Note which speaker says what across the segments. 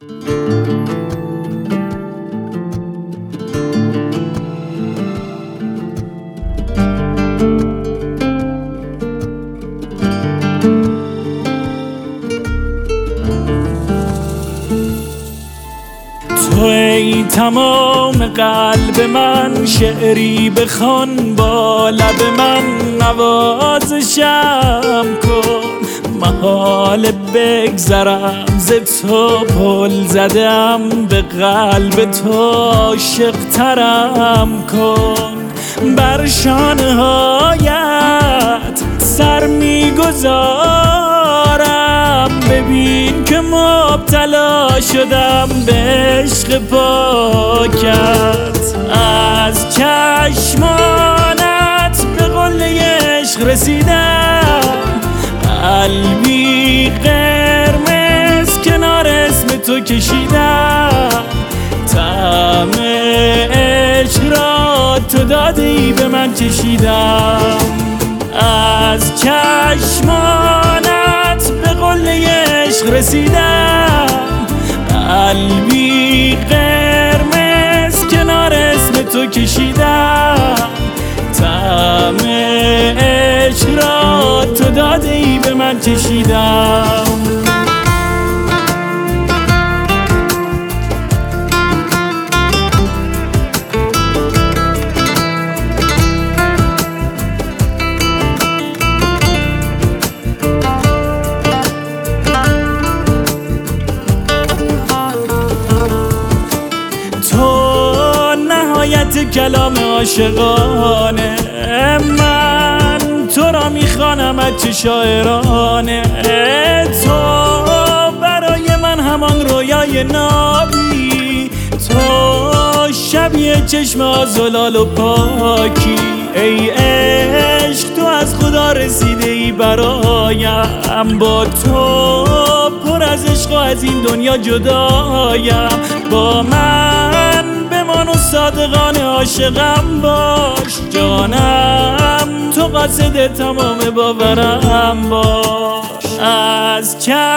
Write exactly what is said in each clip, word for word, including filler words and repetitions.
Speaker 1: توی تمام قلب من، شعری بخوان با لب من، نوازشم کن. محال بگذرم ز تو، پل زدم به قلب تو، عاشق ترم کن. بر شانه هایت سر میگذارم، ببین که مبتلا شدم به عشق پاکت. از چشمانت به قله عشق رسیدم، قلبی قرمز کنار اسم تو کشیدم. طعم عشق را تو دادی به من چشیدم. از چشمانت به قله عشق رسیدم، قلبی قرمز کنار اسم تو کشیدم. طعم عشق را تو دادی به من چشیدم. کلام عاشقانه، من تو را میخوانم از چه شاعرانه. تو برای من همان رویای نابی، تو شبیه چشم آزلال و پاکی. ای عشق تو از خدا رسیده ای برایم، با تو پر از عشق و از این دنیا جدایم. با من بمان و صادقانه عاشقم باش، جانم تو قاصد تمام باورم باش. از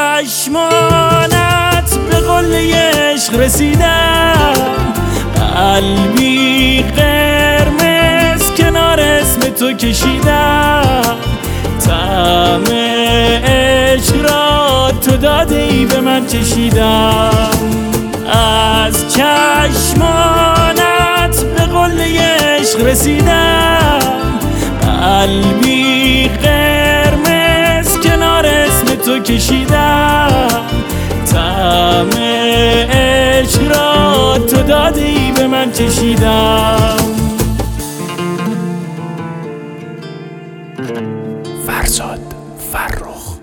Speaker 1: چشمانت به قله عشق رسیدم، قلبی قرمز کنار اسم تو کشیدم. طعم عشق را تو دادی به من چشیدم. از چشمانت به قله عشق رسیدم، قلبی قرمز کنار اسم تو کشیدم. طعم عشق را تو دادی به من چشیدم.
Speaker 2: فرزاد فرخ.